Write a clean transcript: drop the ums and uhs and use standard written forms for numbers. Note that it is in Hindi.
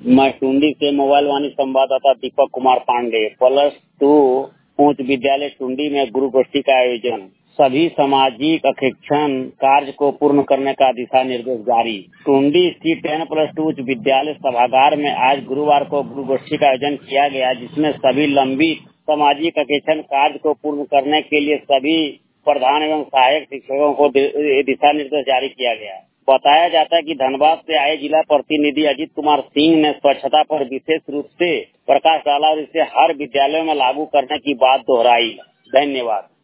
मैं टुंडी से मोबाइल वाणी संवाददाता दीपक कुमार पांडे। +2 उच्च विद्यालय टुंडी में गुरु गोष्ठी का आयोजन। सभी सामाजिक अखेक्षण कार्य को पूर्ण करने का दिशा निर्देश जारी। टुंडी स्थित 10+2 उच्च विद्यालय सभागार में आज गुरुवार को गुरु गोष्ठी का आयोजन किया गया, जिसमें सभी लंबित सामाजिक अखेक्षण कार्य को पूर्ण करने के लिए सभी प्रधान एवं सहायक शिक्षकों को दिशा निर्देश जारी किया गया। बताया जाता है कि धनबाद से आए जिला प्रतिनिधि अजीत कुमार सिंह ने स्वच्छता पर विशेष रूप से प्रकाश डाला और इसे हर विद्यालय में लागू करने की बात दोहराई। धन्यवाद।